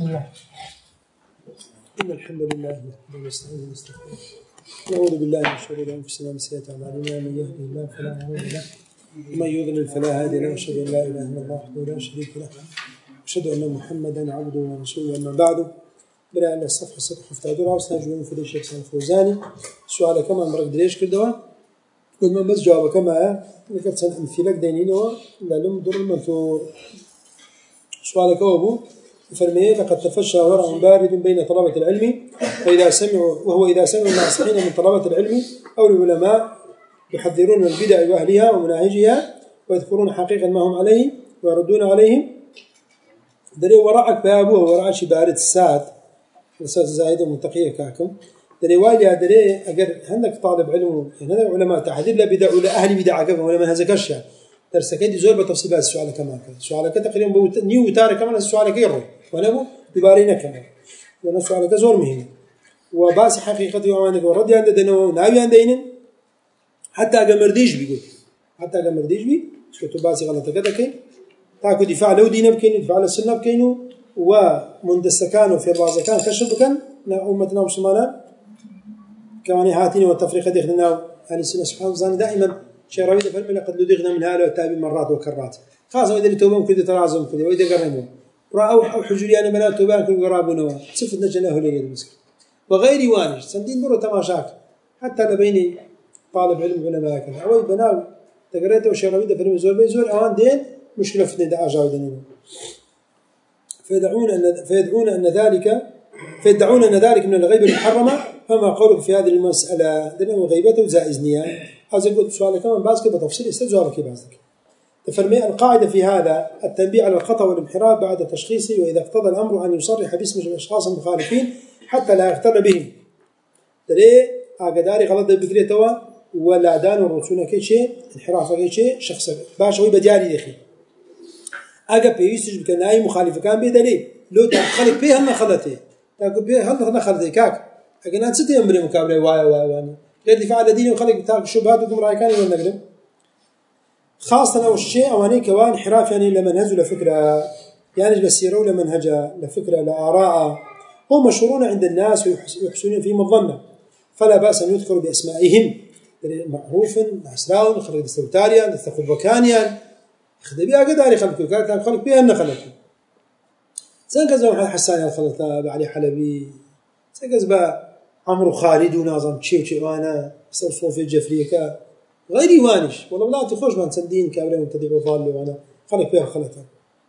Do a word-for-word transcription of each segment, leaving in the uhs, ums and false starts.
إن الحمد لله نحمده ونستعينه ونستغفره نعوذ بالله من شرور أنفسنا ومن سيئات أعمالنا من يهده الله فلا مضل له ومن يضلل فلا هادي له أشهد أن لا إله إلا الله وحده لا شريك له أشهد أن محمدا عبده ورسوله أما بعد بلا أن الصفحة ستة افتادوا وسنجون في الشيخ سالم الفوزاني سؤال كما مرق دريش كردوا قلت من بس جواب كما لقد سنة أمثلة دينينه لعلم دور المنثور سؤال كوابو فرميه لقد تفشى ورع بارد بين طلبة العلم فإذا سمعوا وهو إذا سمعوا الناصحين من طلبة العلم أو العلماء يحذرون من البدع وأهلها ومناهجها ويذكرون حقيقة ما هم عليه ويردون عليهم دري ورعك بابوه ورعش بارد الساد الأستاذ زايد المنطقية كاكم دري واجه دري أجر عندك طالب علم هنا علماء تحذير لا بدع ولا أهل بدع كذا ولا ما هزكش درس كيدي زور بتفصيل هذا السؤال كمان كذا سؤالك تقريبا بو نيو تارك كمان السؤال كيرو وأنا بو ببارينا كمان لأن السؤال كزور مهم وباس حقيقته وأنا ورد عند دينه ناوي عند دينه حتى أجمرديش بيقول حتى أجمرديش بي شو باس غلط كذا كين تاكو دفاع لو دينه بكين دفاع للسنة بكينه ومندسكان وفي الرازكان كشف كان أمتنا مسلمانا كمان هاتين والتفريق دخلنا أهل السنة سبحانه وتعالى دائما شيء ربيد فهم لقد لدغنا من هذا التابع مرات وكرات خاصة إذا توبهم كذا ترازم كذا وإذا قرموا رأوا حجري أنا بنات توبان كل قرابنا صفتنا جناه لي المسك وغير وانش سندين مرة تماشاك حتى لبيني طالب علم علماء كذا أو بناو تقريته وشيء ربيد فهم زور بيزور أوان دين مشكلة في نداء جاودين فيدعون أن فيدعون أن ذلك فيدعون أن ذلك من الغيبة المحرمة فما قولك في هذه المسألة لأنه غيبته زائز نية هذا قلت سؤالك كمان باسك بتفصيل استجوابك باسك تفرمي القاعدة في هذا التنبيه على الخطأ والانحراف بعد تشخيصه وإذا اقتضى الأمر أن يصرح باسم الأشخاص المخالفين حتى لا يغتر بهم ترى أقداري غلط بكريتوا ولا دان ورسولنا كي شيء انحراف كي شيء شخص باش هو بدياري دخي أجا بيستج بكناي مخالف كان بيدلي لو تخلق فيها ما خلته تقول بيه هل خلق خلته كاك أجا نسيت أمري مقابلة واي واي واي غير دفاع على دينه وخلق تاك شبهات وكم رأي كان ولا نقدم خاصة أول شيء أواني كوان انحراف يعني لمنهج لفكرة يعني لسيروا لمنهجة لفكرة لآراء هم مشهورون عند الناس ويحسنون فيهم الظن فلا بأس أن يذكروا بأسمائهم معروف ناسراون خلق دستوتاريا دستخل بكانيا خذ بيها قداري خلقوا كانت خلق بيها أن خلقوا سنكذا حسان الخلط علي حلبي سنكذا عمرو خالد وناظم تشيتشي وانا صوفي الجفريكا غيري وانش والله لا تخرج من سندين كابرين وتدعو ضال وانا خلق بيها الخلطة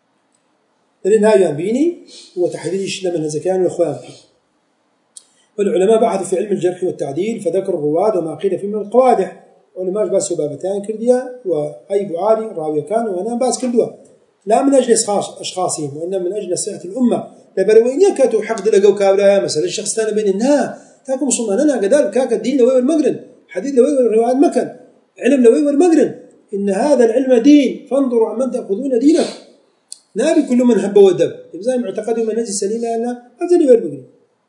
لأن هاي بيني وتحديدش لمن هزكان والإخوان فيه والعلماء بحثوا في علم الجرح والتعديل فذكروا الرواد وما قيل فيه من القوادح علماء بس بابتان كرديا وأيب عالي راوية كان وأنا باس كردوا لا من أجل أشخاصهم وإنما من أجل صحة الأمة لبلوين يكاتوا حق دلقوا كابلا مثلا الشخص ثاني بين النها تاكم صماننا قدال كاك الدين لوي والمقرن حديث لوي والروايات مكان علم لوي والمقرن إن هذا العلم دين فانظروا عمن تأخذون دينك نابي كل من هب ودب إذا معتقدوا من نجي سليمة أن أذن والمقرن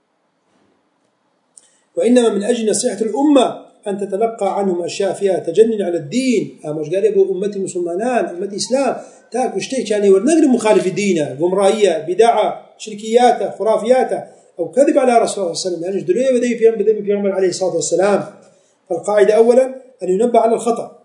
وإنما من أجل نصيحة الأمة أن تتلقى عنهم أشياء فيها تجنن على الدين مش قال يبو أمتي مسلمان أمتي إسلام تاكو اشتيك يعني ورنقل مخالف الدين قمرائية بدعة شركيات خرافيات أو كذب على رسول الله صلى الله عليه وسلم يعني جدرية بدأي في بدأي في عمر عليه الصلاة والسلام فالقاعدة أولا أن ينبه على الخطأ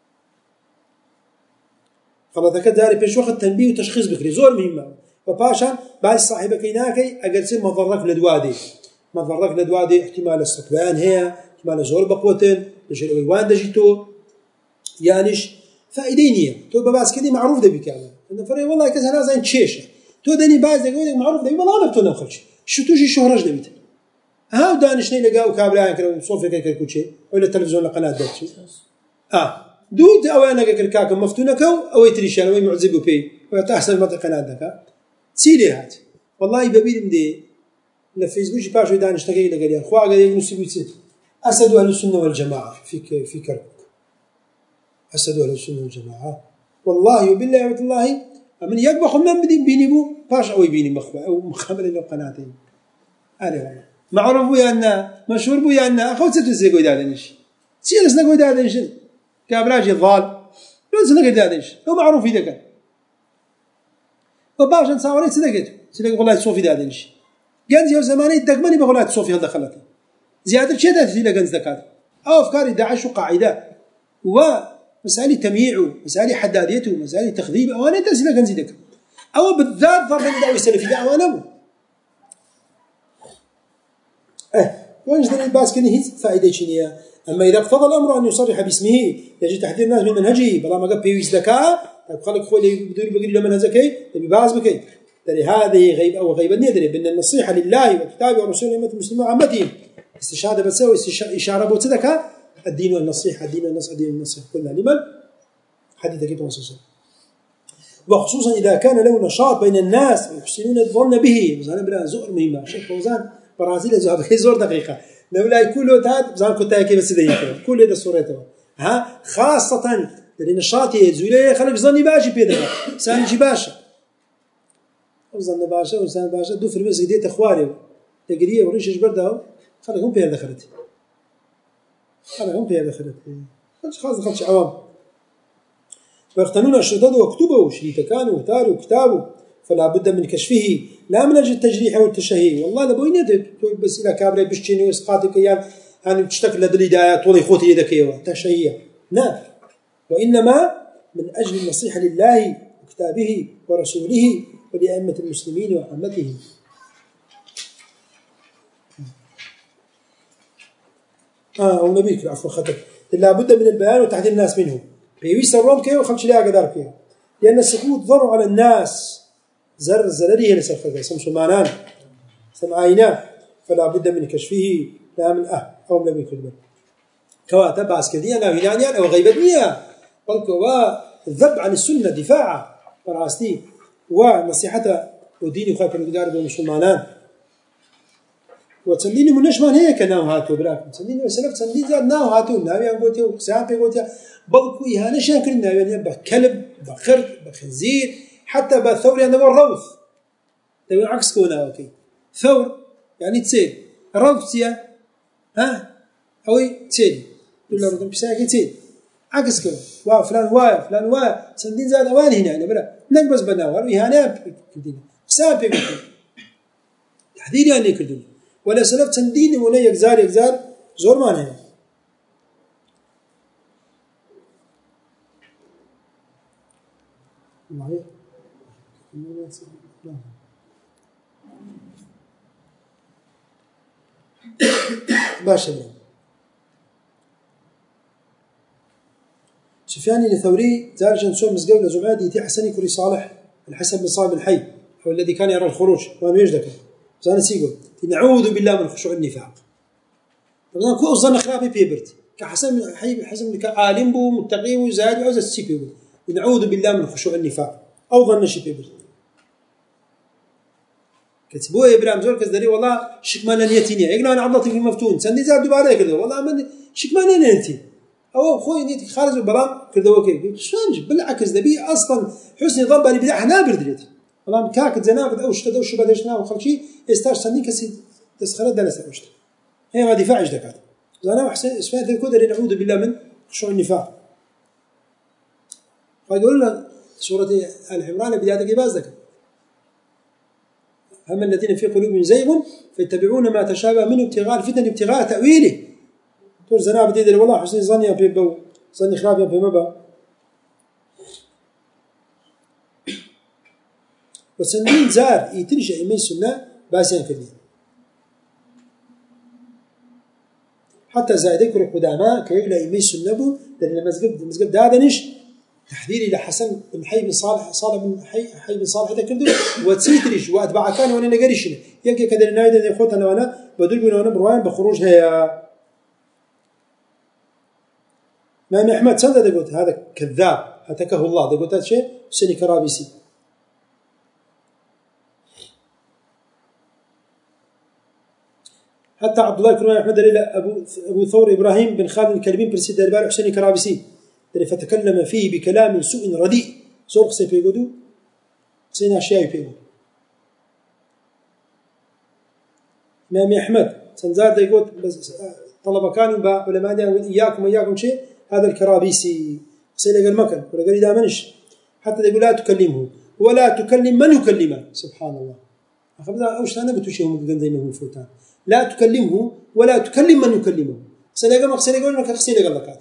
فلا ذلك بيش وقت تنبيه وتشخيص بكري زور مهمة وباشا بعد صاحبك يناكي أجلسين مضرك لدوادي مضرك لدوادي احتمال السكبان هي احتمال زور بقوة لجل ويوان دجيتو يانش فائدينية تو بباس كذي معروف ده بكامل إن فري والله كذا ناس عين تشيشة تو دني باز ده يقول معروف ده والله أنا بتونا خلش شو توجي شهرج ده بيت ها ودانش نيل لقاه كابلا كده صوفي كذا كل شيء ولا التلفزيون القناة ده شيء آه دود أو أنا كذا كاك مفتونة كو أو يتريشان أو يمعزبوا بي وتحصل منطقة قناة ده سيري هات والله ببيل مدي الفيسبوك باش ودانش تجي لقالي أخوة قالي نسيبيت أسد أهل السنة والجماعة في في كربك أسد أهل السنة والجماعة والله وبالله والله من يقبخ من بدين بيني بو باش أو يبيني مخبأ أو مخبل إنه قناتين أنا معروف بو أن مشهور بو أن أخوة ستوسي قوي دادنش سيرسنا قوي دادنش كابلاجي الضال لو سنا قوي دادنش هو معروف إذا كان وباشا صوري صدقت صدق والله صوفي دادنش جنز يوم زماني دقمني بقولات صوفي هذا خلته زيادة شيء ده تزيد جنز ذكاء أو أفكار داعش وقاعدة ومسائل تمييع ومسائل حداديته ومسائل تخذيب أو أنا تزيد جنز ذكاء أو بالذات ضرب الدعوة السلفية دعوة نمو أه وإيش ذا الباس كني هي فائدة شنية أما إذا اقتضى الأمر أن يصرح باسمه يجب تحذير الناس من منهجه بلا ما قب بيوز ذكاء خلق خوي بدور بقول له منهج ذكي تبي باز بكي ترى هذه غيب أو غيبة ندري بأن النصيحة لله وكتابه ورسوله أمة المسلمين عامتهم استشهاد بتسوي إشارة بوتذكى الدين والنصيحة الدين والنصيحة الدين والنصيحة كلها لمن حديث كتاب الرسول وخصوصا إذا كان له نشاط بين الناس ويحسنون الظن به مثلا بلا زور مهمة شيخ فوزان برازيل زهاب كي زور دقيقة لولا يكون له تاد زمان كنت هيك بس ده كل هذا صورته ها خاصة لنشاطه زوليه خلق ظني باشي بيدنا سان جباشة ظن باشا وإنسان باشا دو في المسك ديت أخواري تقريه وريش جبرده خلقهم بيه دخلت خلقهم بيه دخلت خلش خاص خلش عوام ويقتنون الشداد واكتبوا شريطة كانوا وتاروا وكتابوا فلا بد من كشفه لا من أجل التجريح والتشهي والله لابوين يدب بس إلى كابري بشتيني وإسقاطك أيام يعني تشتكل لدى الهدايات ولا يخوتي يدك يوا تشهية لا وإنما من أجل النصيحة لله وكتابه ورسوله ولأئمة المسلمين وعامتهم آه أو نبيك عفوا خطر لا بد من البيان وتحذير الناس منه بيويس الروم كيو وخمش لها قدر كيو لأن السكوت ضر على الناس زر زرره لسفر سمس معنان سمعينا فلا بد من كشفه لا من أه أو نبيك البر كواتب عسكريا أو هنانيا أو غيبتنيا بل والذب عن السنة دفاعا براستي ونصيحته ودين خايف الجار بالمسلمان وتسليني من نشمان هيك ناو هاتو براك تسليني وسلف تسليني زاد ناو هاتو ناوي أقولتي وسام بيقولتي بلكو إهانة شاكرنا يعني بكلب بخرد بخنزير حتى بثور أنا والروث تبي عكس كونه أوكي ثور يعني تسيل روث يا ها أوي تسيل تقول له رضي بساكي تسيل عكس كونه وا فلان وا فلان وا تسليني زاد أوان هنا يعني بلا نقبس بناور إهانة كدينا سام بيقولتي تحذير يعني كدينا ولا سلف تندين ولا يجزار يجزار زور ما نهي الله باشا سفيان الثوري زارجا سوى مسجون زبادي تي حسن كري صالح الحسن بن صالح الحي هو الذي كان يرى الخروج وأنا يجدك زان سيقول نعوذ بالله من خشوع النفاق طبعا كو ظن خرابي بيبرت كحسن حي حسن كعالم بو متقي وزاد عاوز السيبي نعوذ بالله من خشوع النفاق او ظن شي بيبرت كتبوه ابراهيم زول كزدري والله شكمان نيتيني يقنا انا عضلتي في مفتون سندي زاد دوباره كده والله من شكمان نيتي او خوي نيتي خارج البرام كده اوكي شنج بالعكس ذبي اصلا حسن ظن بالي بدح نابر دريت والله كاك زنابد او شتد او شو بدشنا وخلشي استاش سني كسي تسخر دلس اوشت هي ما دفاع اجدكات زنا وحسين اسمه الكدر نعوذ بالله من خشوع النفاق فيقول لنا سوره ال عمران بدايه جبازك هم الذين في قلوبهم زيغ فيتبعون ما تشابه منه ابتغاء الفتن ابتغاء تاويله تقول زنابد يدري والله حسين ظني بيبو ظني خراب بمبا وسنين زار يتنشأ من سنة باسين كذي حتى زاد يذكر قداماء كيقول إيمي سنة بو لأن مزجب مزجب دادنش تحذير إلى حسن بن حي بن صالح صالح بن حي حي بن صالح هذا كله وتسيترش وأتبع كان وانا نجريش يلقى كذا النايد اللي خوتنا وانا بدل بنا وانا بروان بخروج هي ما أحمد سند ده قلت هذا كذاب هتكه الله ده قلت هذا شيء سني كرابيسي حتى عبد الله بن أحمد إلى أبو أبو ثور إبراهيم بن خالد الكلبين برسيد البارح حسين كرابسي فتكلم فيه بكلام سوء رديء سرق سيفيقودو سينا أشياء يفيقو إمام أحمد سنزار يقول طلب كانوا بعلماء يقول إياكم وإياكم شيء هذا الكرابيسي سينا قال مكان ولا قال إذا منش حتى يقول لا تكلمه ولا تكلم من يكلمه. سبحان الله. أخذنا أوش أنا بتوشيه مقدم زي ما هو فوتان. لا تكلمه ولا تكلم من يكلمه. سنجا مقصد يقول لك خسير قلقات.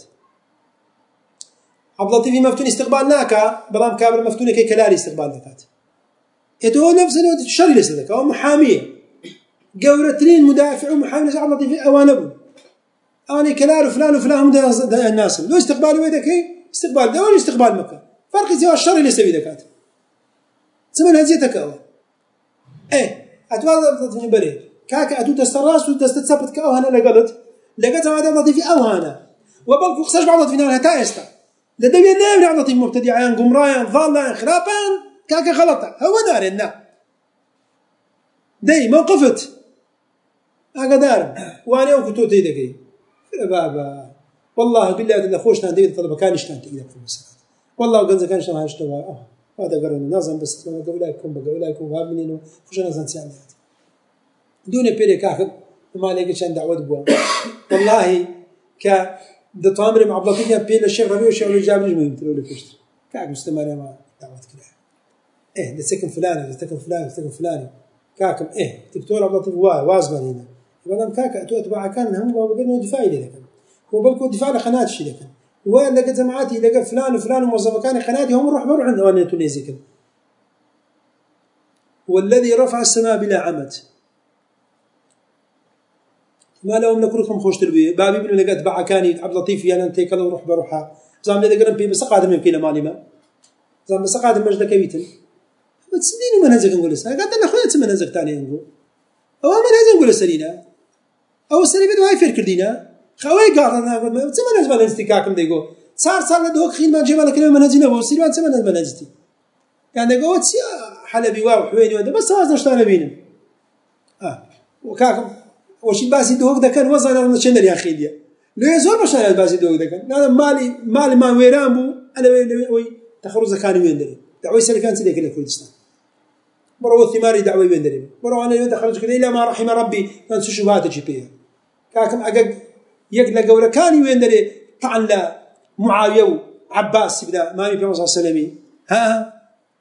عبد اللطيف مفتون استقبال ناكا برام كابر مفتون كي كلاري استقبال ناكات. يتوه نفس الوقت الشر لسه أو محامية. جورتين مدافع ومحامي عبد اللطيف أوانبو. أنا كلار وفلان وفلان مدافع الناس. لو استقبال ويدك هي استقبال دولي استقبال مكة. فرق سوى الشر لسه بيدكات. سمن هزيتك أول. إيه أتواضع تطفين بريء. كاك أتو تستراس وتستثبت كأوهنا لقلت. لقيت هذا عبد اللطيف أوهنا. وبلكو خسر بعض في نار هتايستا. لدبي النام عبد اللطيف مبتدعين قمرايان ضالين خرابان كاك غلطة هو دار النا. داي موقفت. أقدر وأنا وكتوت يدكي. بابا والله بالله إذا خوشنا ندير طلبة كان يشتان تقدر في المسألة. والله وقنزة كان يشتان هاشتوا آه هذا قررنا نظام بس ما قولاكم بقولاكم وهابنينه خوشنا نظام سيانات. دون بيري كاك ما لقيتش عند دعوة بوا. والله ك دطامر مع عبد اللطيف بين الشيخ ربيع والشيخ الجاب نجم يمتلوا لك كشت كاك مستمر ما دعوات كده إيه ده سكن فلان ده سكن فلان سكن فلاني كاكم إيه دكتور عبد اللطيف وا وازمن هنا يبغى كاك أتو أتبع كان هم بقولوا دفاعي لك هو بلكو دفاع لقناة شيء لك وين لقى جماعاتي لقى فلان وفلان وموظف كان قناتي هم روح بروح عندهم أنا تونسي كده والذي رفع السماء بلا عمد ما لهم نكركم خوش تربية بابي بن لقيت بع كاني عبد اللطيف يعني أنت كلا روح بروحها زام لي قرن بي بس قادم يمكن مالي ما زام بس قادم مجد كبيتل بتسديني من هزق نقول لسه قالت أنا خويا تسمن هزق تاني نقول أو من هزق نقول سرينا أو السريبة ده هاي فير كردينا خوي قال أنا تسمن هزق من استكاكم ديجو صار صار لدهوك خين ما جمال كلمة من هزينا بوسيران تسمن هزق من هزتي يعني ديجو تسيا حلبي واو حويني وده بس هذا نشتغل بينهم آه وكاكم وش باسي دوق ده كان وصل أنا نشنا يا أخي ديا ليه زور مش أنا باسي دوق ده كان أنا مالي مالي ما ويرامو أنا وين وين تخرج كان وين دري دعوة سنة كانت ذيك الكردستان برو الثماري دعوة وين دري برو أنا يوم تخرج كذا إلا ما رحم ربي كان سشوبات جيبيه كاكم أجد يقل جورا كان وين دري طعن لا معاوية عباس بدا ما يبي مصر سلمي ها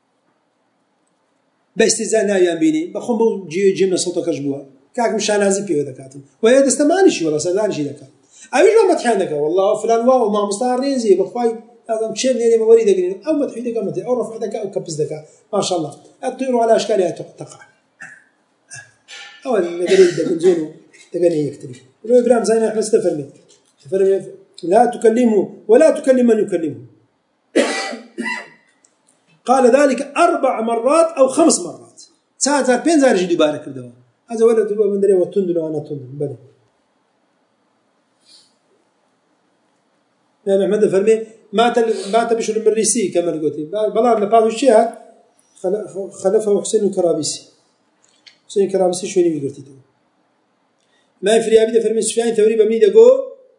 باستزانا يا بيني بخم جي جيمنا صوتك أجبوها كاك مش أنا زبيه هذا كاتم وهذا استمعني شيء ولا صدقني شيء ذاك أبيش ما متحنك والله فلان واو ما مستعار ريزي بخواي هذا مشين يعني ما وريدك أو متحيدك أو متى أو رفعتك أو كبزدك ما شاء الله الطير على أشكالها تقع أول نقدر نزوله تقني يكتري لو إبراهيم زين إحنا استفرمي استفرمي لا تكلمه ولا تكلم من يكلمه قال ذلك أربع مرات أو خمس مرات ساعة بين زار جدي بارك بدوا هذا ولا تبغى من دري وتندل وأنا تندل بدي يا محمد فرمي ما تل ما تبشر المريسي كما قلت بلا لبعض الشيء خلفه حسين الكرابيسي حسين الكرابيسي شو اللي قلت له ما فريابي ده فرمي سفيان ثوري بمني ده جو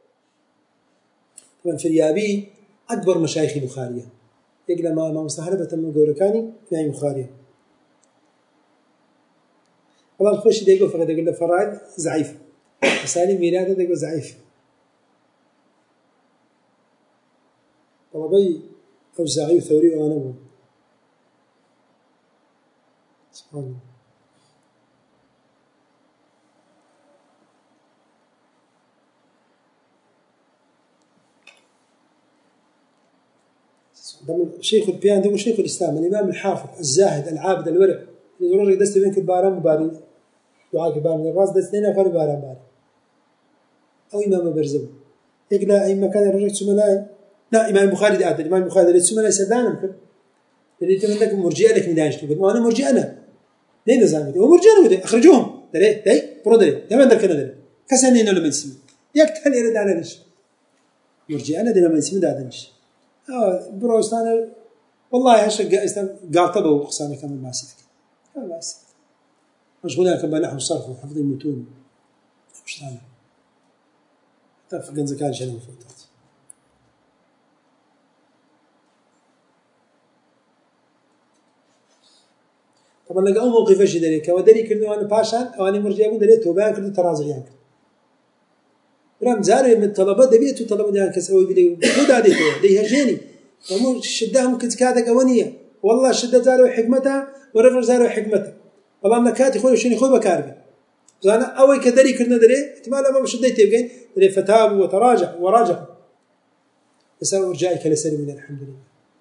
طبعا فريابي أكبر مشايخ البخاري يقول ما ما مستحربة من جوركاني في بخاري والله الخوش ده يقول فقد يقول له فرائد ضعيف سالم ميراده ده يقول ضعيف طلبي أوزاعي وثوري وأنا أبو سبحان الله ضمن شيخ البيان ده شيخ الإسلام الإمام الحافظ الزاهد العابد الورع اللي يقول لك دست بينك البارام باري دعاء كبار من الراس دستنا فر بارام باري أو إمام برزم يقول أي مكان رجعت سملاي لا إمام البخاري ده الإمام البخاري ده سملاي سدانم كده اللي تمنك مرجئ لك من دانش تقول ما أنا مرجئ أنا ليه نزامي هو مرجئ أنا وده أخرجوهم ترى تاي برو ده تمن ده كنا ده كسنين ولا من سمي يقتل يرد على ليش مرجئ أنا ده من سمي ده دانش آه بروستان والله هالشيء قاعد قاطبه وقصانه كمان ما سلك ما بس مشغولين كمان نحو الصرف وحفظ المتون مش ثاني تعرف جنز كان شنو فوتات طبعا لقوا موقف ايش دري كودري كردو انا باشان او انا مرجعون دري توبان كردو ترازيان برام زاري من الطلبه دبيت وطلبه ديان كسوي بدي خد هذه دي هجيني ومو شدها ممكن كذا قوانيه والله شدة زارو حكمتها ورفع زارو حكمتها والله أنا كاتي خوي وشيني خوي بكاربي زانا أول كدري كنا دري احتمال ما شدة تبقين دري فتاب وتراجع وراجع بس أرجعك لسلم الحمد لله.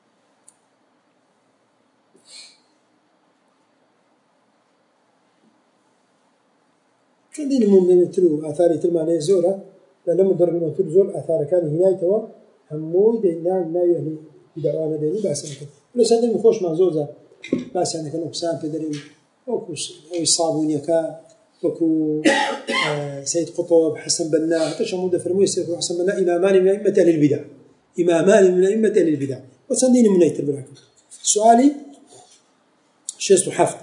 كان دين ممكن تلو آثار تلمانة زورة لما ضرب ما تلو زور آثار كان هناي توا هموي دينا ناوي يعني بدعوانا ديني بس أنا كده ولا سندم خوش مع زوجة بس أنا كانوا بسام بدرين وكو أو الصابونية كا وكو آه سيد قطب حسن بنا حتى شمودة فرموي سيد حسن بنا إمامان من أئمة أهل البدع إمامان من أئمة أهل البدع وسندين من يتر بالعكس. سؤالي شيء حفظ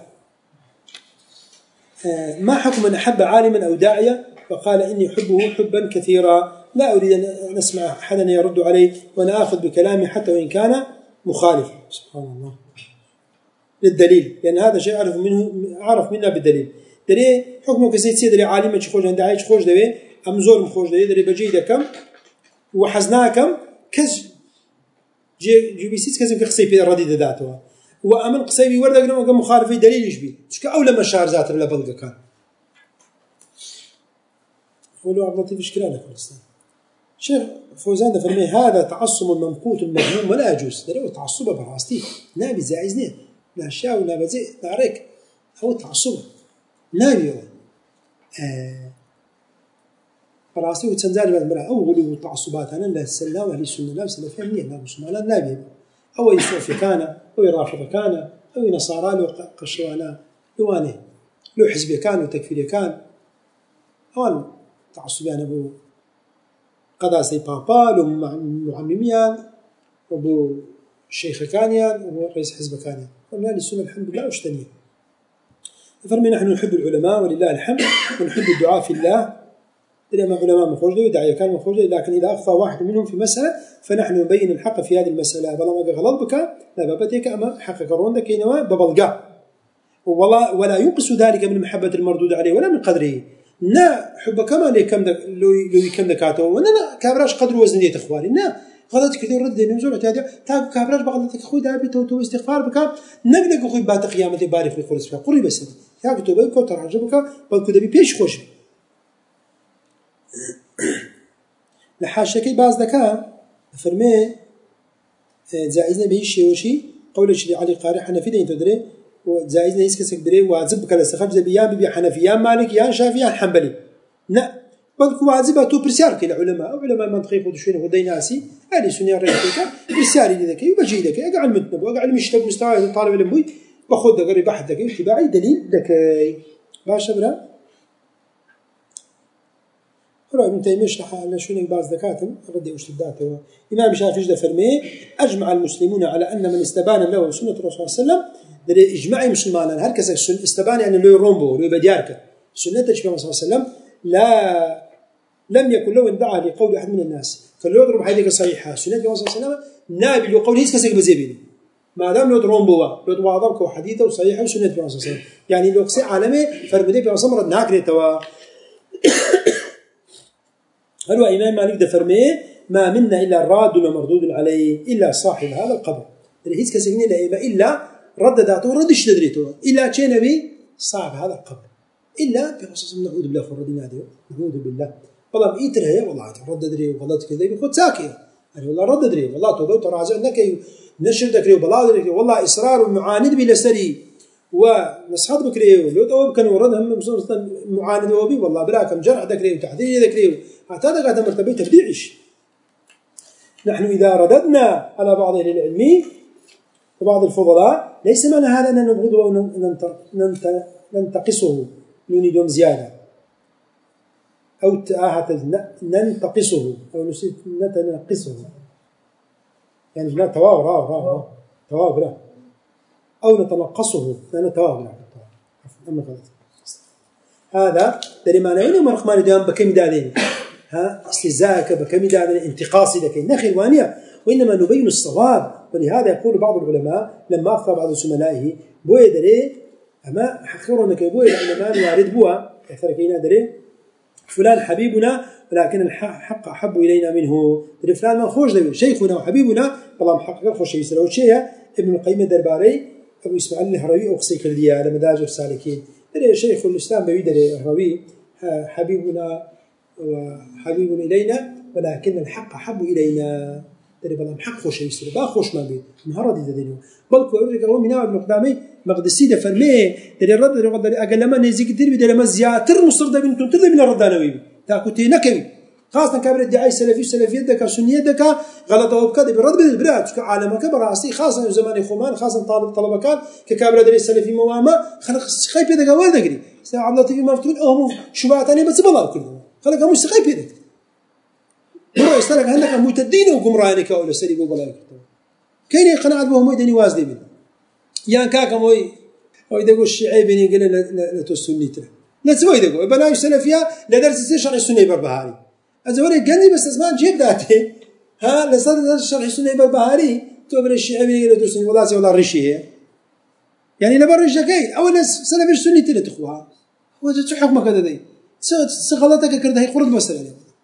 ما حكم من أحب عالما أو داعية فقال إني أحبه حبا كثيرا لا أريد أن أسمع أحدا يرد عليه وأنا آخذ بكلامي حتى وإن كان مخالفا. سبحان الله. للدليل لأن هذا شيء أعرف منه أعرف منا بالدليل. دري حكمه كسيد سيدري عالما تخرج عند داعية تخرج دوي أم زور مخرج دوي دري بجيدة كم وحزناكم كز جي جي بيسيس كزم كخسي في الرديد ذاته وأمن قصيبي ورد أقول مخالفي دليل يشبه شك أول ما شار ذات ولا بلغ كان قولوا عبد اللطيف إيش كلامك فلسطين شيخ فوزان ده فرمي هذا تعصب ممقوت مذموم ولا يجوز ده هو تعصب براستي نابي زايزني لا شاو لا بزي لا ريك هو تعصب نابي آه براستي وتنزل بالمرأة أو غلو التعصبات أنا لا السلام وأهل السنة لا سلفين مني لا مسلم لا نابي أو يصوفي كان أو يرافض كان أو نصارى له قشوانا لوانه لو حزبي كان وتكفيري كان هون تعصبيان أبو قضاء سي بابا لو معمميان أبو شيخ كانيان وهو رئيس حزب كانيان قلنا للسنة الحمد لله واشتنيه فرمي نحن نحب العلماء ولله الحمد ونحب الدعاء في الله إلى علماء مخرجوا يدعي كان مخرجوا لكن إذا أخطأ واحد منهم في مسألة فنحن نبين الحق في هذه المسألة بلا ما غلط بك لا بابتك أما حق كرون كينما ببلغا ولا ولا ينقص ذلك من محبة المردود عليه ولا من قدره نا حب كما لكم لو لو يكم دكاته وانا كابراش قدر وزن ديت اخواني نا غلطت كثير رد نزول هذا تاع كابراش بغلطك اخوي دابي تو استغفار بك نقلك اخوي بات قيامتي بارك في قرص قري بس يا كتب بك ترجمك بل دبي بيش خوش لحاشكي باز دكا فرمي جائزنا به شيء وشي قول الشيخ علي قاري حنفي دين تدري وجائزنا يسكسك دري واجب كلا سخرج بيان بي حنفيان مالك يا شافعي حنبلي لا بل واجب تو برسال كلا علماء او علماء منطقي خذ شنو وديناسي هذه سنه ريتك برسال ذاك يبجي لك اقع المتنب واقع المشتب مستوى طالب العلم باخذ دغري بحث لك اتباعي دليل لك باش بلا قرأ ابن تيمية شرح على شنو بعض ذكاتهم ردي وش تداته إمام الشافعي ده فرمي أجمع المسلمون على أن من استبان له سنة الرسول صلى الله عليه وسلم ده إجماع مسلمان هل كذا استبان يعني لو رومبو لو بديارك سنة النبي صلى الله عليه وسلم لا لم يكن له اندعى لقول أحد من الناس فلو يضرب هذه صحيحة سنة النبي صلى الله عليه وسلم نابي لقول هيك كذا بزيبيني ما دام لو رومبو لو تواضعك وحديثه وصحيحة وسنة النبي صلى الله عليه وسلم يعني لو قصي عالمي فرمدي في عصمرة ناكله توا هل إمام مالك ده فرمي ما منا إلا راد ومردود عليه إلا صاحب هذا القبر اللي هيك كسجني لا إلا رد ذاته وردش تدريته إلا شيء نبي صاحب هذا القبر إلا بخصوص نعوذ بالله فردنا هذا نعوذ بالله والله بيتر هي والله رد دري وغلط كذا يخد ساكي يعني والله رد دري والله تودو تراجع إنك نشر ذكري وبلا ذكري والله إصرار ومعاند بلا سري ونصحاب ذكري ولو تو كانوا وردهم مثلا معاند وبي والله بلا كم جرح ذكري وتحذير ذكري هذا قاعد مرتبه تبديعش نحن إذا رددنا على بعض أهل العلم وبعض الفضلاء ليس معنى هذا أن نبغضه أو ننتقصه نريدهم زيادة أو ننتقصه أو نتنقصه يعني لا تواو را را تواو لا أو نتنقصه لا نتواو لا أما غلط هذا دري معنى وين مرقمان دام بكم دادين ها استزاك بكم دادين انتقاصي لك نخل وانية وإنما نبين الصواب ولهذا يقول بعض العلماء لما أخطأ بعض سملائه بوي دري أما حقيرونك بوي العلماء وارد بوا يثرك هنا دري فلان حبيبنا ولكن الحق أحب إلينا منه. فلان من خوش دبي شيخنا وحبيبنا والله محقق خوش يسره وشيء ابن القيم الدرباري أبو إسماعيل الهروي أو قصي كردية على مدارج السالكين. دري شيخ الإسلام بيد الهروي حبيبنا وحبيب إلينا ولكن الحق أحب إلينا. دري بالله محق خوش يسره با خوش ما بيد مهرة دي دينه بل كورجك هو من ابن قدامي مقدسي ده فرمي دري الرد دري قدر أقل ما نزيك كتير بدل ما زياتر مصر ده بنتون تذ من الرد أنا ويبي تاكوتي نكبي خاصة كابر الدعاء سلفي سلفية دكا سنية دكا غلط أو بكذا بالرد بالبلاد كعالم كبر عصي خاصة زمان خمان خاصة طالب طلبة كان ككابر دري سلفي موامة خلق خايف دكا وين دقري ساعة عبد اللطيف مفتون أهم شبعة تانية بس بلا كلهم خلق مش خايف دك هو يستلك عندك متدين وجمرانك ولا سريق وبلا كين يقنع بهم يدني وازدي منه يا كاكا موي أو يدقوا الشيعي بيني قال لا توسني ترى لا تسوي يدقوا بناء السلفية لا درس الشرح السني بربهاري أزوري جندي بس زمان جيب ذاتي ها لصار درس الشرح السني بربهاري تقول الشيعي بيني قال توسني والله سي والله رشيه يعني لبرج كي أول ناس سلفي السني ترى تخوها وجدت حكمك هذا دي سغلطك كرده يقرض مثلا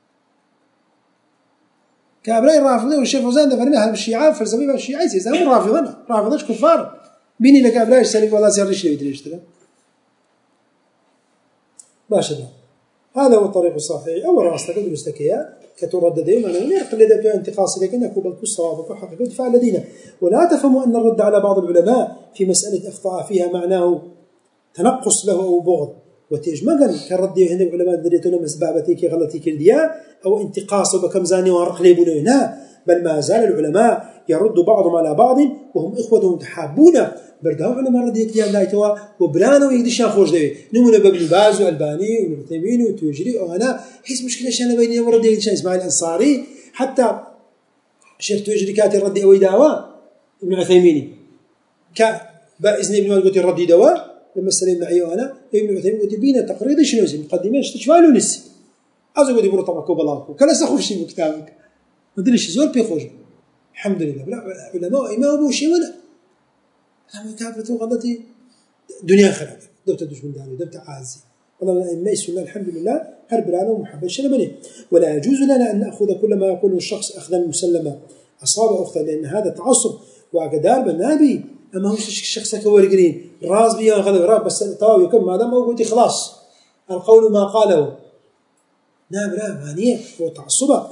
كابراي رافضي والشيخ فوزان ده فرمي هالشيعة فلسفي بالشيعة زي رافضنا رافضش كفار بيني لك أبراي سلفي والله سير رشيه يدريش ترى باشا هذا هو الطريق الصحيح. أول ما استقبل مستكيا كتردد دائما أنا لا يقل لدى انتقاص لكن أكو بالكسر وحقق دفاع الذين ولا تفهموا أن الرد على بعض العلماء في مسألة أخطاء فيها معناه تنقص له أو بغض وتجمعا كالرد عند العلماء دريتنا مسبابتك غلطك الديا أو انتقاص وبكم زاني ورقليبون هنا بل ما زال العلماء يرد بعضهم على بعض وهم إخوة متحابون بردهم علماء رديك ديان دايتوا وبرانا ويقدشان خوش دوي نمونا بابن باز وألباني وابن عثيمين وتوجري وأنا حيث مشكلة شان بيني ورديك شان إسماعيل الأنصاري حتى شيخ توجري كاتي الردي أوي داوا ابن عثيميني كا بإذن ابن مالك قلت الردي دوا لما السليم معي وأنا ابن عثيمين قلت بينا تقريض شنو زي مقدمين اشتشوالو نسي أزو قلت برو طبعكو بلاكو كلا سخوف شي بكتابك ما أدري شي زول بيخوش الحمد لله بلا علماء إمام أبو شي ولا أنا كافرت غلطي دنيا خرب دوت دشمن داري دوت عازي والله ما يسمى الحمد لله هرب لنا ومحبة شنبني ولا يجوز لنا أن نأخذ كل ما يقوله الشخص أخذا مسلما أصابع أخذا لأن هذا تعصب وأقدار بالنبي أما هو الشخص كورجرين راز بيا غلط راب بس طاوي كم ما دام موجود خلاص القول ما قاله نعم لا مانية هو تعصبه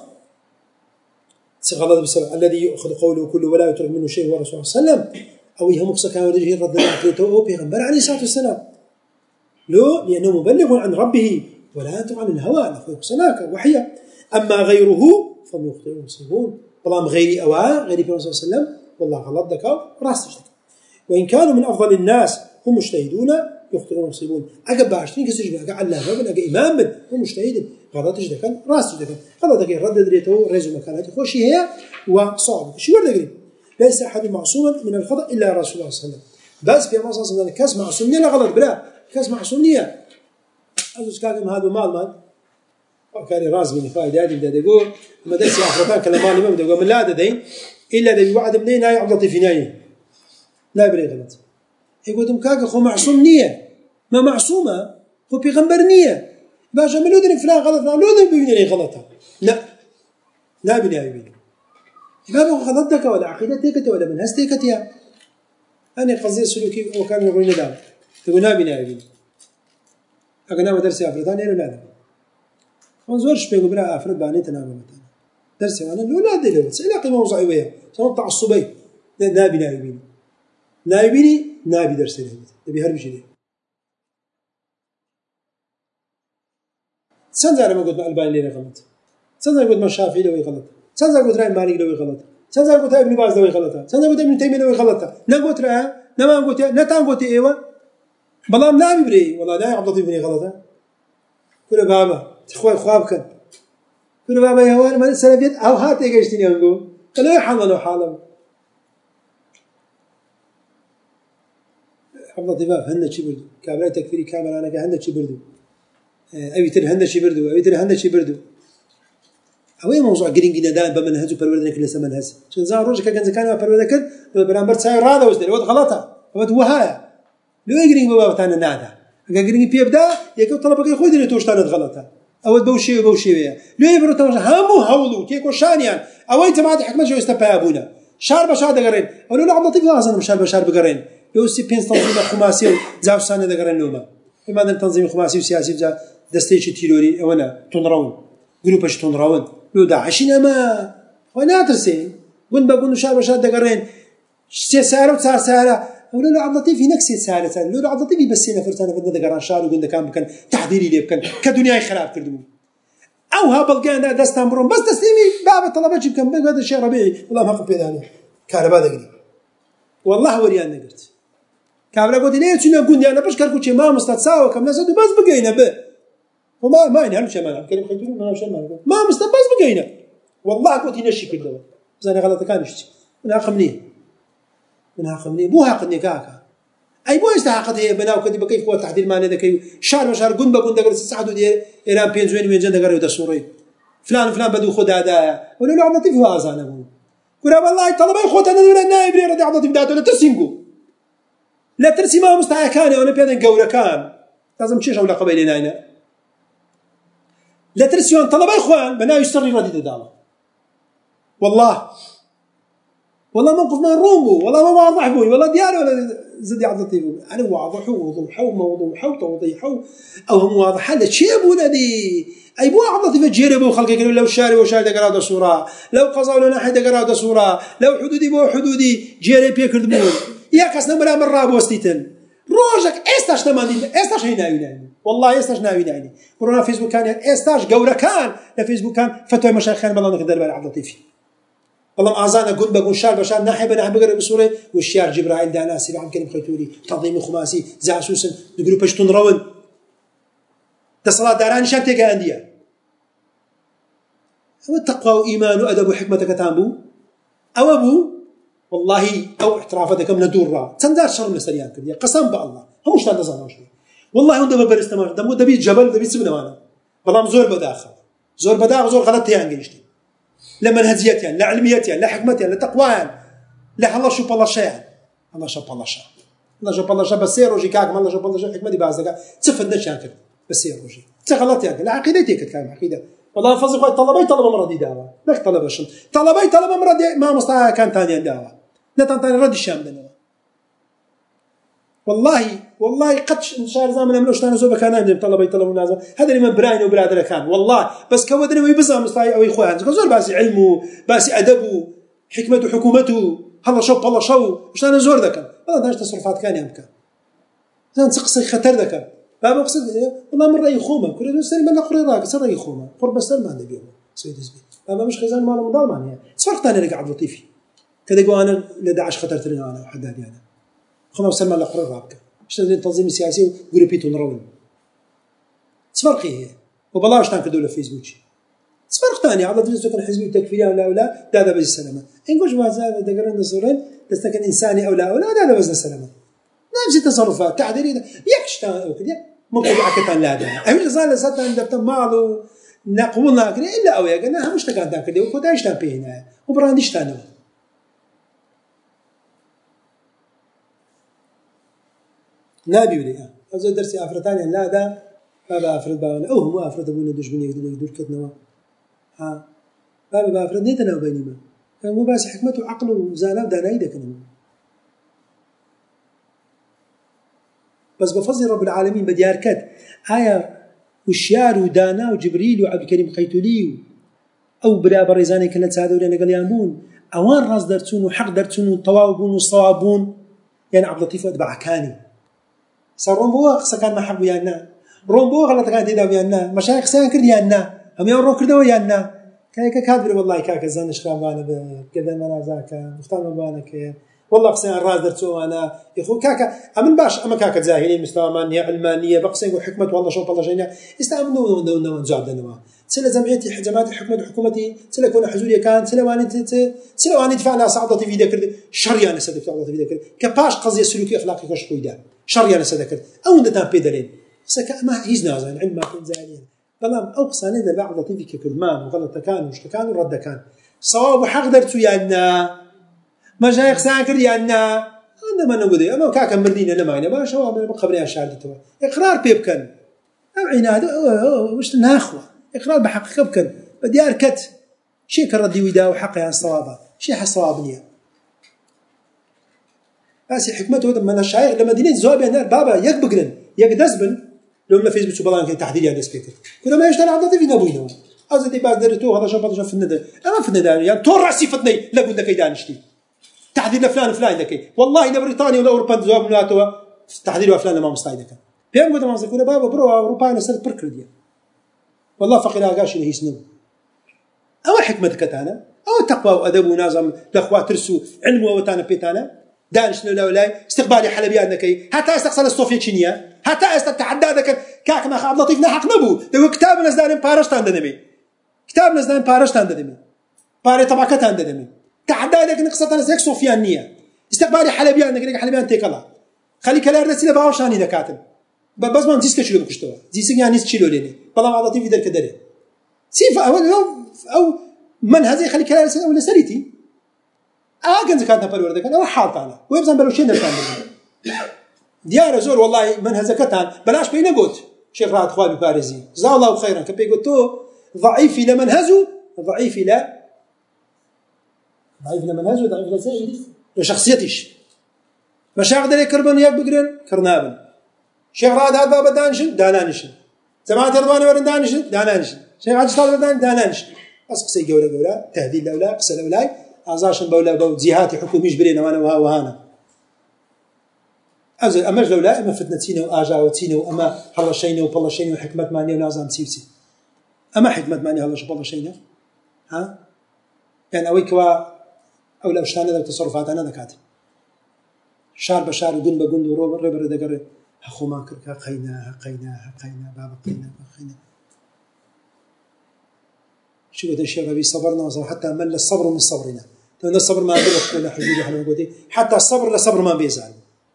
سغلط بسبب الذي يأخذ قوله كله ولا يترك منه شيء هو الرسول صلى الله عليه وسلم أو يهمك سكان وجهه رد الله أو بيغمبر عليه الصلاة والسلام لو لأنه مبلغ عن ربه ولا ينطق عن الهوى لفوق سناك وحيا أما غيره فهم يخطئون ويصيبون طالما غيري أواه غيري في صلى الله عليه وسلم والله غلط ذكاء راس تجدك وإن كانوا من أفضل الناس هم مجتهدون يخطئون ويصيبون أجب بعشرين كسجن أجا علامة من أجا إمام من هم مجتهدين غلط تجدك راس تجدك غلط ذكاء رد دريته رجل مكانته خوشي هي وصعب شو ولا قريب ليس أحد معصوما من الخطأ إلا رسول الله صلى الله عليه وسلم بس في مصر صلى الله عليه وسلم كاس معصومية لا غلط بلا كاس معصومية أزوج كاكم هذا مال مال وكان راز من فايدة هذه بدأ يقول مدرسة أفريقيا كلمان ما بدأ يقول من لا دين إلا ذي وعد منين هاي عبدتي في ناي لا بري غلط يقول دم كاك خو معصوم نية ما معصومة خو بيغمبر نية باش عملوا ذي فلان غلط فلان لو ذي بيني غلطها لا لا بني أبي ما بقى غلطك ولا عقيدتك ولا منهجتك يا أنا قصدي سلوكي وكان يقول ندام تقول نابي نابي أنا مدرسة أفريقيا لا لا منظورش بيقول بلا أفريقيا باني تنام مثلا درسي أنا لو لا دليل سألقي قيمة وصعيبية سأنط تعصبي نابي نابي نابي نابي درسي له نبي هرب شيء سنزار ما قلت ما الباني ليه غلط سنزار قلت ما الشافعي له غلط سنزار قلت رأي مالك له غلط سنزار قلت ابن باز له غلطه سنزار قلت ابن تيمية له غلطه نقول رأي نما قلت نتان قلت إيوه بلام لا ببري والله لا عبد اللطيف بني غلطه كل بابا تخوي خوابك كل بابا يا هوان ما السلفيات أو هات يجتني أنقول لا يحلل حاله عبد اللطيف هند شي بردو كابلا تكفيري كامل أنا كهند شي بردو أبي تر هند شي بردو أبي تر هند شي بردو أوي موضوع قرين قلنا دان بمنهج وبرودنا كل سمن هز شن زار رجع كان زكان برودنا كل بالبرامبر ساير هذا وزدل ود غلطة ود وهاي لو يقرين بابا تانا نادا قرين بيبدا يكو طلبك يخوي دني توش تانا غلطة ئەوە بەو شێوە بەو شێوەیە لێ بڕۆتەوە هەموو هەوڵ و تێکۆشانیان ئەوەی جەماعەتی حکومەت ئێستا پایابوونە شار بە شار دەگەڕێن ئەو لەو عەبدولعەتیف وازانم شار بە شار بگەڕێن بێوسی پێنج تەنزیمە خوماسی و جاوسانە دەگەڕێن لۆمە پێمانن تەنزیمی خوماسی و سیاسی جا دەستەیەکی تیرۆری ئەوەنە تونڕەون گروپەش تونڕەون لۆ داعشین ئەمە خۆ ناترسێن گوند بە گوند و شار بە شار دەگەڕێن سێ سارە و چار سارە ئەو لەو عەبدولعەتیفی نەک سێ سارە چار لەو عەبدولعەتیفی بە سێ نەفەر نەفەر دەگەڕان شار و گوندەکان بکەن تەحدیری لێ بکەن کە دنیای خراپ کردبوو ئەو ها بەڵگەیاندا دەستان بڕۆن بەس تەسلیمی بابە تەڵەبەکی بکەم بەگوێ شێخ ڕەبیعی وەڵام حەقم پێدانێ کارەبا دەگری والله وەریان نەگرت کابرا گوتی لێ چونە گوندیانە پشت کەرکوچێ مامۆستا چاوە کەم لەسەد و بەس بگەینە بێ وما ماینە هەر شەمانە کەریم خەیتوری مامۆشەمان مامۆستا بەس بگەینە والله گوتی نەشی کردەوە بزانێ غەڵەتەکانیش چی من حەقم نییە من حەقم نییە بۆ حەقت نییە کاکە ئەی بۆ ئێستا حەقت هەیە بەناو کەدی بەکەیف خۆ تەحدیرمانێ دەکەی و شار بە شار گوند بە گوند دەگەڕێ سەعد و دێ ئێران پێنج وێنی وێنجە دەگەڕێ و دەسوڕێ فلان فلان بدو خدادايا ولا لو عملتي في وازانا بقول كنا والله طلبه اخوتنا ندير لنا ابري رضي عضتي بداتو لا ترسينكو لا ترسي ما مستحى كان وانا بيدن قوله كان لازم تشيش ولا قبيلنا هنا لا ترسي طلبه اخوان بنا يسري ردي دداله والله والله موقف ما رومو والله ما واضح بوي والله ديار ولا زدي عضتي انا واضح ووضوح وموضوح وتوضيح او هم واضح هذا شيء ابونا دي أي بو عضتي فجيرة بو خلق يقولون لو شاري وشاري دقرا دا صورة لو قضاء لو ناحية دقرا دا صورة لو حدودي بو حدودي جيري بيكرد بون يا كسنا مرا مرة بوستيتن روجك استاش تمانين استاش هنا ينايني والله استاش ناوينايني ورونا فيسبوك كان استاش قورة كان لا فيسبوك كان فتوى مشايخان بالله نقدر بالي عضتي فيه والله أعزانا قل بقول شار بشار ناحية بناحية بقرا بصورة والشيار جبرائيل دانا سير عم كريم خيتوري تنظيم خماسي زعسوسن جروبش تنرون تصلات داران شان تيجا عنديا هو التقوى وإيمان وأدب وحكمتك تامبو أو أبو والله أو اعترافاتك من دورة تندار شر مسريان كذي قسم بالله هم مش تنزعنا شيء والله هم دم برستمر دم دبي جبل دبي سبنا وانا والله زور بداخل زور بداخل زور غلط يعني جيشتي لا منهجيتين لا علميتين لا حكمتين لا تقوان لا الله شوف الله شيء الله شوف الله شيء الله شوف الله شيء بس يروجي كاك الله شوف الله شيء حكمتي بعزك تفند نشان كذا بس يروجي تغلط يعني لا عقيدتك كلام عقيدة والله فضل خوي طلبي طلبه مرضي دعوه لك طلبه شن طلبي طلبه مرضي ما مستعى كان ثاني دعوه لا تنطاني رد الشام دنا والله والله قد ان شاء الله زمان ملوش ثاني زوبه كان عندهم طلبي طلبه منازل هذا اللي من براين وبرادر كان والله بس كودنا ويبزا مستعى او اخوان زول باسي علمه باسي ادبه حكمته حكومته هذا شوف الله شو واش انا زور ذاك والله داش تصرفات كان يمكن زين تقصي خطر ذاك بابا قصد والله من رأي خومة كل سلم أنا قري راك سر رأي خومة قرب سلم عند بيوم سيد زبي بابا مش خزان ماله مضال معناه سفرق تاني لك عبد اللطيف كذا جو أنا لدعش خطرت لنا أنا وحد هذي أنا خومة سلم أنا قري راك اشتغل تنظيم سياسي وقولي بيتون رول سفرقي هي وبالله وش تانك دولة فيسبوك سفرق تاني عبد اللطيف كان حزبي تكفيري ولا ولا ده ده بس السلامة إنقوش ما زال دقرنا صورين تستكن إنساني أو لا ولا ده ده بس السلامة نفس تصرفات تعديلي يكشتا أو كذا ممكن عكتان لا ده أهم زال زاد عند مالو نقولنا كذا إلا أو يقولنا هم مش تقعد كذا وكذا إيش تبينا وبرانديش تانو نبي ولا هذا درس أفرتاني لا ده بابا أفرد بابا أو هم أفرد أبونا دشمني يقدر يقدر كتنوا ها بابا بأفرد نيتنا وبينما مو بس حكمته وعقله وزانه ده نايده كنا بس بفضل رب العالمين بدي أركض آية وشيار ودانا وجبريل وعبد الكريم خيتولي أو بلا بريزاني كنا تساعدوا لنا قال يامون أوان راس درتون وحق درتون وطوابون وصوابون يعني عبد اللطيف أتبع كاني صار رومبو سكان ما حبوا يانا رومبو غلط كانت يدا ويانا مشايخ سان كرد يانا هم يورو كردوا يانا كايك كادر والله كاك زانش خامانا كذا منازاك مختار مبانك والله قصين الراس درتو أنا يخو كاكا أمن باش أما كاكا زاهلين مسلمانية علمانية بقصين وحكمة والله شوف الله جينا استعملوا ونو نو نزاد نوا سلا جمعيتي حجمات الحكومة وحكومتي سلا كون حزورية كان سلا واني سلا واني دفع على صعدة في ذكر شريانة سدك صعدة في ذكر كباش قضية سلوكية أخلاقية كش قيدا شريانة سدكر أو ندام بيدلين سكا ما هيز نازن علم ما كن زاهلين كلام أو قصاني ذا بعض في كلمان وغلط كان وش كان ورد كان صواب وحق درتو يانا مشايخ ساكر يانا عندما نقول أما كاكا مردين لما أنا ما شو ما قبلها شهادته إقرار بيبكن أو عناد أو وش ناخوة إقرار بحقيقة بكن بديار كت شيء كردي ودا وحقي عن صوابه شيء حصواب نية بس حكمته من الشاعر لما دينيت زواب يعني بابا يك بقرن يك دزبن لو ما فيش بتشوفلان كان تحديد يعني سبيكر كل ما يشتغل عضلتي في نبوينه أزدي بعد درتو هذا شاب هذا في الندى أما في الندى يعني تور رأسي فتني لا بد كي دانشتي تحديد لفلان فلان ذكي والله إذا بريطانيا ولا أوروبا زواب ناتو تحديد وفلان ما مستعد كان بيوم قلت ما زكونا بابا برو أوروبا نسرت بركرديا والله فقير قاش اللي يسنو أو حكمة كتانا أو تقوى وأدب ونظام الأخوات ترسو علم ووتانا بيتانا دانش لا ولا استقبالي حلبيان ذكي حتى استقصل الصوفية تشينيا حتى استتحدى ذاك كاك ما عبد اللطيف نحق نبو ده كتاب نزدان بارشتان دنمي كتاب نزدان بارشتان دنمي باري طبقتان دنمي تحدى ذاك نقصة نزيك صوفيانية استقبالي حلبيان ذاك حلبيان تيكلا خلي كلام رسيله باوشاني ذا كاتب بس ما نتيسك شلو بكشتوا زيسك يعني نتشيلو ليني بلا عبد اللطيف يدير كدري سيف أو أو من هذا خلي كلام رسيله ولا سريتي أكن زكاتنا بالورد كان أو حاطنا ويبزن بلوشين الكلام ديار زور والله من هزكتان بلاش بينا قلت شيخ راد خوابي بارزي جزاه الله خيرا كبي قلتو ضعيف إلى منهزه ضعيف إلى ضعيف إلى منهزه ضعيف إلى زائد لشخصيتش مشاغل ذلك كربن ياك بقرن كرنابن شيخ راد هذا بابا دانشن دانانشن سمعت رضواني ورن دانشن دانانشن شيخ عجز طالب دان دانانشن بس قصي قولة قولة تهديد لولا قصة لولاي أعزاشن بولا بو زيهاتي حكوميش برينا وانا وها وهانا أزل أمج لولا أما فتنتينا وآجا وتينا وأما حلشينا وبلشينا وحكمت مانيا ونازم سيبسي أما حكمت مانيا هلش بلشينا ها يعني أويكوا أولا أشتانا ذا تصرفات أنا ذكاتي شار بشار وقن بقن وروب ربر دقر أخو ما كرك قينا قينا قينا بابا قينا قينا شو قد الشيء ربي صبرنا وصبر حتى مل الصبر من صبرنا لأن الصبر ما بيلك ولا حجوج إحنا نقولي حتى الصبر لصبر ما بيزعل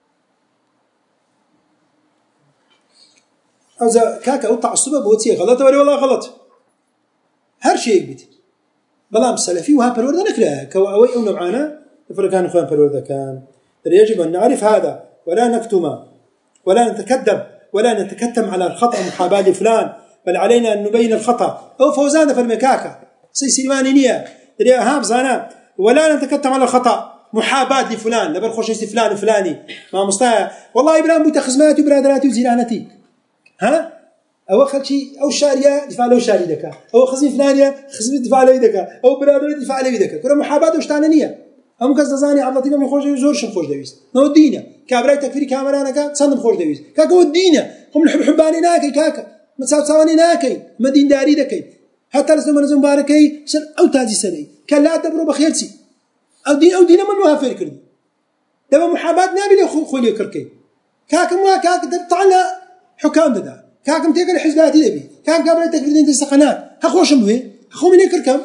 إذا كاك أو تعصبه بوتيه غلط ولا والله غلط هر شيء بيت بلام السلفي وها بالورد نكره كأوي أو نوعنا فرقان إخوان بالورد كان يجب أن نعرف هذا ولا نكتم ولا نتكذب ولا نتكتم على الخطأ محاباة لفلان بل علينا أن نبين الخطأ أو فوزان في المكاكة سي سلماني نية هام زانا ولا نتكتم على الخطأ محاباة لفلان لبر خوش فلان وفلاني ما مستطيع والله إبراهيم بتخزماتي وبرادراتي وزيرانتي ها أو خل شيء أو شارية دفاع له شاري دكا أو خزين فلانية خزين دفاع له دكا أو برادر دفاع له دكا كل محاباة وشتانية أم كزدزاني عبد اللطيف من خوش زور شم خوش دويس نو الدينة كابراي تكفيري كامرانا كا تصنم خوش دويس كاكا هو الدينة هم الحب حباني ناكي كاكا مساو سواني ناكي مدين داري دكي حتى لسه من زمان باركي سن أو تاجي سنة كان لا تبرو بخيرتي أو دين أو دينة من وها فير كردي دابا محاباة نابي خو خولي كركي كاكا ما كاكا طلع حكام ده كاكم تيكل حزباتي دبي كاك كابراي تكفيري انت سقنات هخوش مبه هخو من يكركم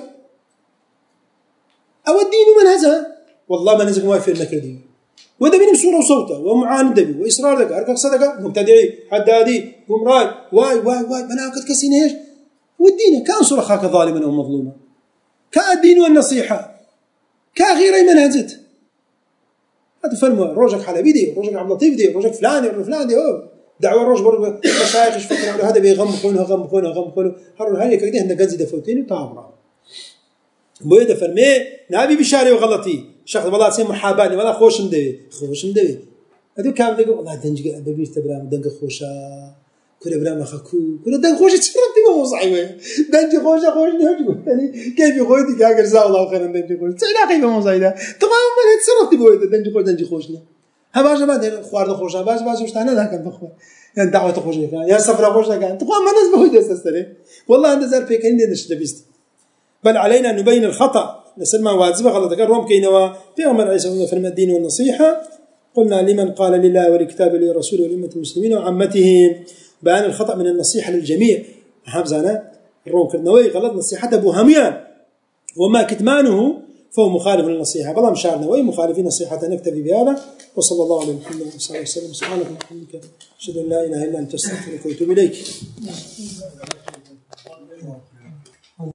أو الدين من هذا والله ما نزق ما في النكردي وده بين صورة وصوته ومعاند دبي وإصرار ذاك أركب صدقة مبتدعي حدادي قمراي واي واي واي بنا قد كسينيش والدين كان صورة خاك ظالما أو مظلوما كالدين والنصيحة كغير من هزت هذا فيلم روجك حلبي دي روجك عبد اللطيف دي روجك فلان ولا فلان دي أوه دعوة روج برضه مشايخ إيش فكروا هذا بيغم خونه غم خونه غم خونه هرول هاي كده هنا جنزي دفوتين وتعبرا بويدا فرمي نبي بشاري وغلطي شخص والله سين محاباني والله خوش مدوي خوش مدوي هذا كام تقول والله دنج دبير تبرام دنج خوشة كل برام خكو كل دنج خوشة تفرنتي ما هو صعيبة دنج خوشة خوش نهجو يعني كيف يخويتي كأجر زاو الله خير دنج خوش تعلاقي ما هو صعيبة طبعا ما هتصرفتي بويدا دنج خوش دنج خوشنا هباجة بعد خوارد خوشة باج باج مش تانا ذاك بخوا يعني دعوة خوشة كان يا سفرة خوشة كان طبعا ما ناس بويدا سستري والله عند زار في كندي نشتبيست بل علينا أن نبين الخطأ نسمع واجبة غلط كرم كينوا في أمر عيسى في الدين والنصيحة قلنا لمن قال لله ولكتاب لرسوله ولأمة المسلمين وعامتهم بيان الخطأ من النصيحة للجميع حافظنا الروم كرنوي غلط نصيحة أبو هميان وما كتمانه فهو مخالف للنصيحة بلا مشارنا وي مخالفين نصيحة نكتفي بهذا وصلى الله على محمد صلى الله عليه وسلم سبحانك وبحمدك أشهد أن لا إله إلا أنت أستغفرك وأتوب إليك